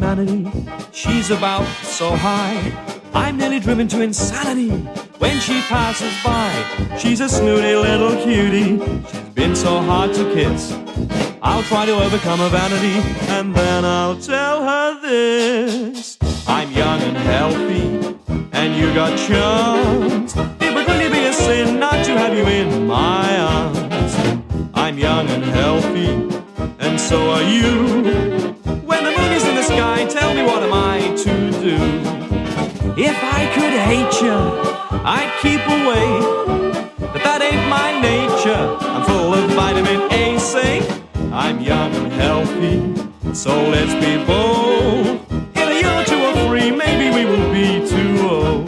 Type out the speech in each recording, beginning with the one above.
vanity. She's about so high, I'm nearly driven to insanity. When she passes by, she's a snooty little cutie. She's been so hard to kiss, I'll try to overcome her vanity, and then I'll tell her this: I'm young and healthy, and you got charms. It would really be a sin not to have you in my arms. I'm young and healthy, and so are you. When the moon is in the sky, tell me, what am I to do? If I could hate you, I'd keep away, but that ain't my nature. I'm full of vitamin A. Say, I'm young and healthy, so let's be bold. In a year or two or three, maybe we will be too old.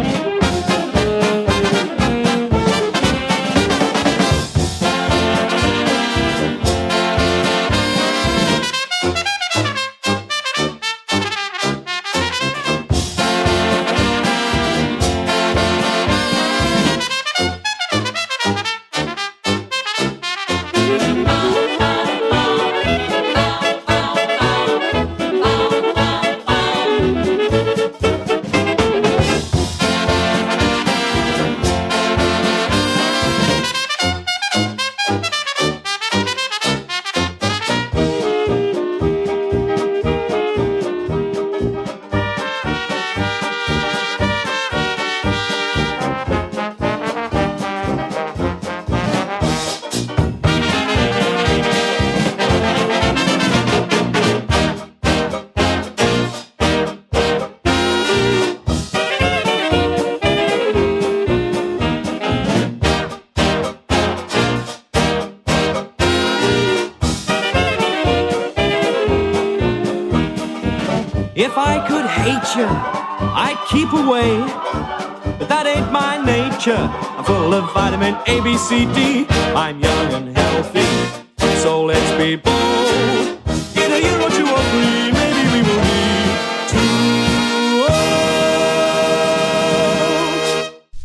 If I could hate you, I'd keep away, but that ain't my nature. I'm full of vitamin A, B, C, D. I'm young and healthy, so let's be bold.